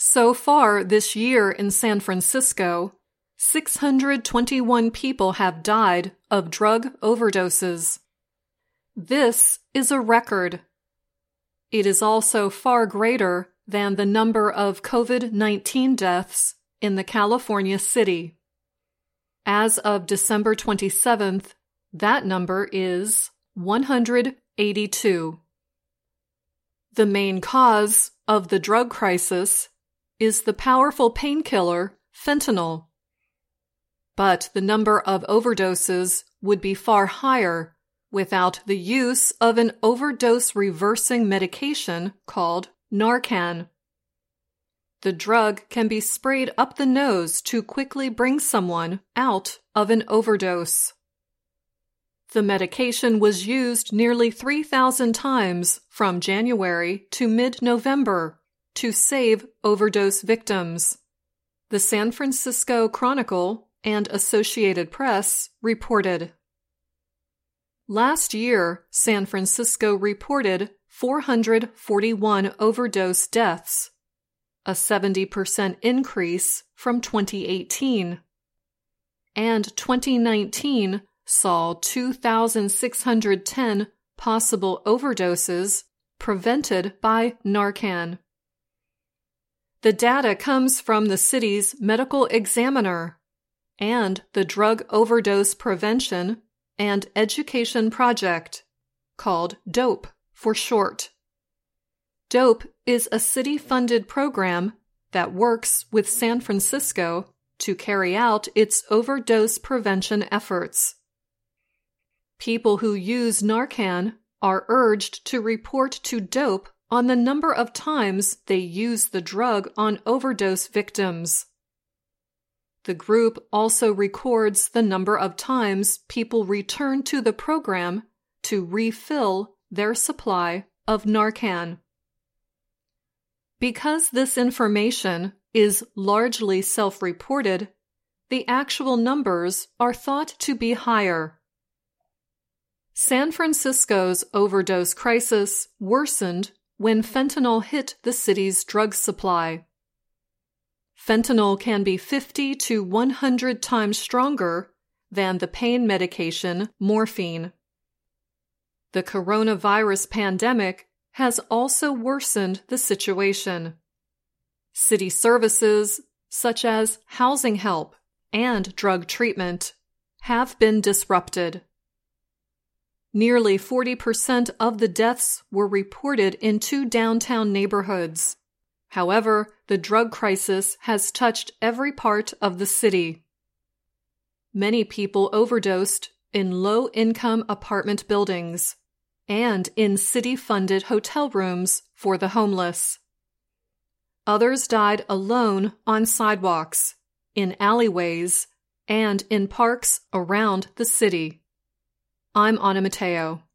So far this year in San Francisco, 621 people have died of drug overdoses. This is a record. It is also far greater than the number of COVID-19 deaths in the California city. As of December 27th, that number is 182. The main cause of the drug crisis is the powerful painkiller fentanyl. But the number of overdoses would be far higher without the use of an overdose-reversing medication called Narcan. The drug can be sprayed up the nose to quickly bring someone out of an overdose. The medication was used nearly 3,000 times from January to mid-November to save overdose victims. The San Francisco Chronicle and Associated Press reported. Last year, San Francisco reported 441 overdose deaths, a 70% increase from 2018. And 2019 saw 2,610 possible overdoses prevented by Narcan. The data comes from the city's medical examiner and the Drug Overdose Prevention and Education Project, called DOPE for short. DOPE is a city-funded program that works with San Francisco to carry out its overdose prevention efforts. People who use Narcan are urged to report to DOPE on the number of times they use the drug on overdose victims. The group also records the number of times people return to the program to refill their supply of Narcan. Because this information is largely self-reported, the actual numbers are thought to be higher. San Francisco's overdose crisis worsened when fentanyl hit the city's drug supply. Fentanyl can be 50 to 100 times stronger than the pain medication morphine. The coronavirus pandemic has also worsened the situation. City services, such as housing help and drug treatment, have been disrupted. Nearly 40% of the deaths were reported in 2 downtown neighborhoods. However, the drug crisis has touched every part of the city. Many people overdosed in low-income apartment buildings and in city-funded hotel rooms for the homeless. Others died alone on sidewalks, in alleyways, and in parks around the city. I'm Ana Mateo.